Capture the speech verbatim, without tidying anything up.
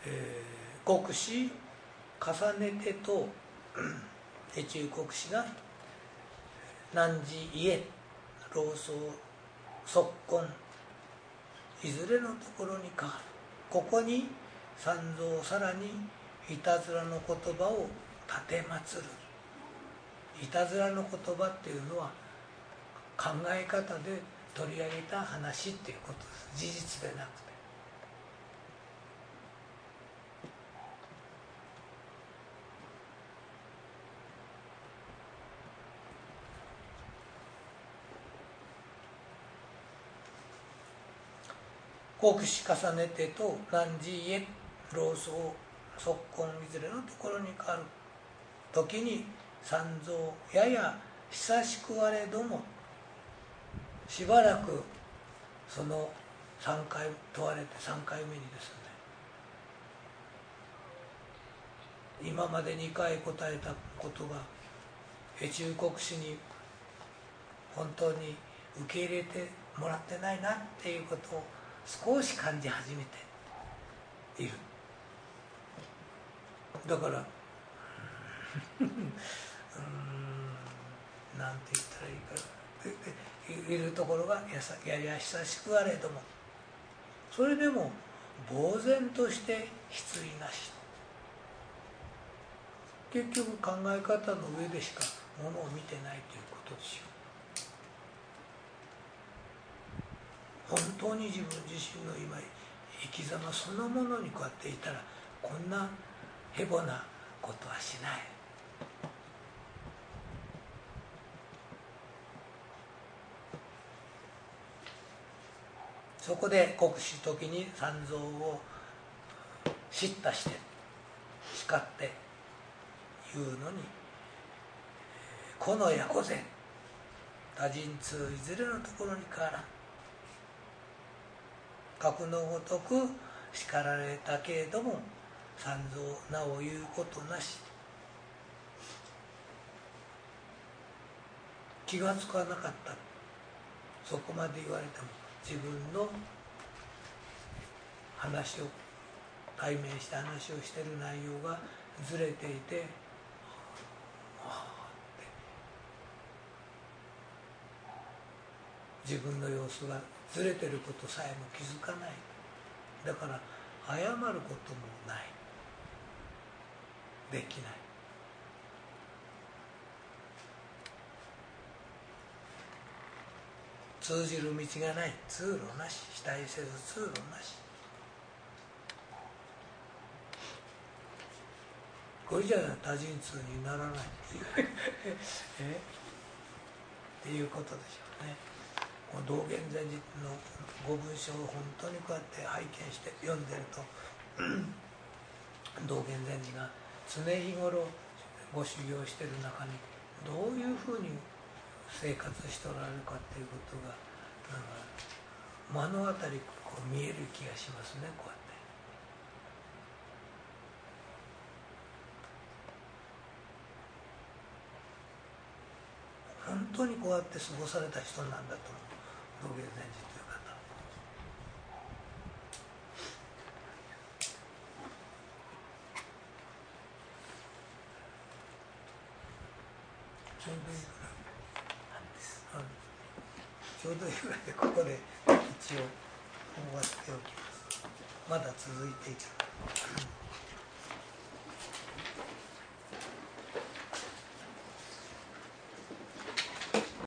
えー、国師重ねてと越中国師が汝家老僧即根いずれのところに変わる。ここに三蔵さらにいたずらの言葉を立てまつる。いたずらの言葉っていうのは考え方で取り上げた話っていうことです。事実でなくて。国師重ねてと汝家老僧即根いずれのところに変わる時に三蔵やや久しくあれどもしばらくそのさんかい問われてさんかいめにですね、今までにかい答えたことが越中国師に本当に受け入れてもらってないなっていうことを少し感じ始めている。だからうーんなんて言ったらいいかいるところがやさやや久しくあれども、それでも呆然として失意なし。結局考え方の上でしかものを見てないということですよ。本当に自分自身の今生き様そのものにこうやっていたらこんなヘボなことはしない。そこで国師時に三蔵を叱咤して叱って言うのに「このやこぜ多人通いずれのところに変わらん」格のごとく叱られたけれども三蔵なお言うことなし。気がつかなかった。そこまで言われても自分の話を対面して話をしている内容がずれていて、ああって自分の様子がずれてることさえも気づかない。だから謝ることもない、できない。通じる道がない、通路なし、期待せず通路なし。これじゃ多人通にならないえっていうことでしょうね。道元禅師のご文章を本当にこうやって拝見して読んでると道元禅師が常日頃ご修行している中にどういうふうに生活しておられるかっていうことがなんか目の当たりこう見える気がしますね。こうやって本当にこうやって過ごされた人なんだと思う、道元禅師という方。ちょうどいいぐらいちょうどいいぐらいでここで一応終わっておきます。まだ続いている。